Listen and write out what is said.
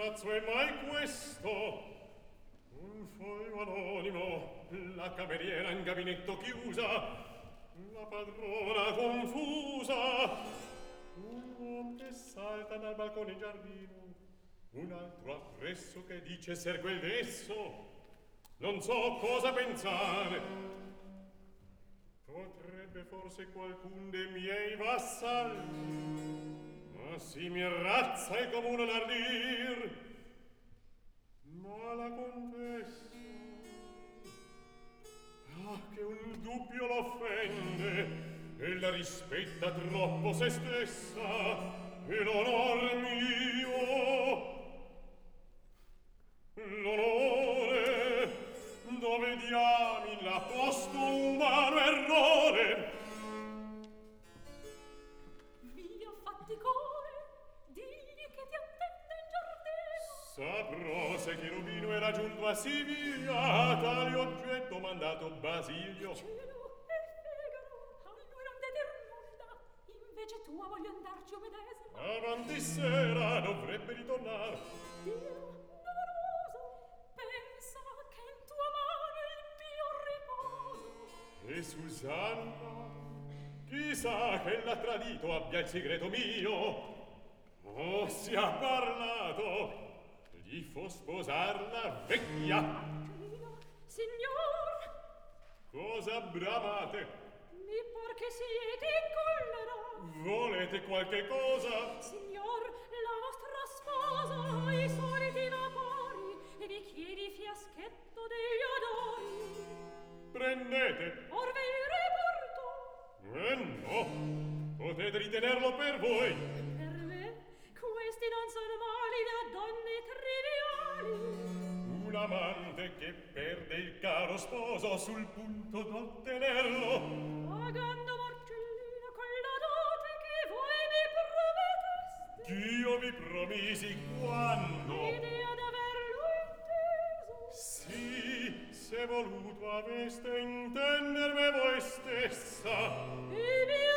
imbarazzo è mai questo? Un foglio anonimo, la cameriera in gabinetto chiusa, la padrona confusa, un uomo che salta dal balcone in giardino, un altro appresso che dice sergue il desso. Non so cosa pensare. Potrebbe forse qualcun dei miei vassalli, ma si mi razza il comune l'ardir. Ma la contessa, che un dubbio l'offende, e la rispetta troppo se stessa, e l'onor mio, l'onore, dove diami la posto umano errore? Via fatticore, digli che ti attende in giardino. Saprò se Cherubino era giunto a Siviglia, tale oggetto mandato Basilio. Cielo e Figaro, a lui non deter nulla, invece tua voglio andarci io medesima. Avanti sera dovrebbe ritornare. Dio, non oso, pensa che in tua mano il mio riposo. E Susanna, chissà che l'ha tradito abbia il segreto mio. Oh, si è parlato, gli fo sposarla vecchia. Angelina, signor, Cosa bramate? mi par che siete in collera. Volete qualche cosa? Signor, la vostra sposa, i soliti vapori, e vi chiedi fiaschetto degli odori. Prendete. Or ve il riporto. No, potete ritenerlo per voi. Per me, questi non sono mali da donne triviali. Un amante che perde il caro sposo sul punto d'ottenerlo. Pagando Marcellina con la dote che voi mi prometteste. Ch'io vi promisi quando? L'idea d'averlo inteso. Sì, se voluto aveste intenderme voi stessa. E mio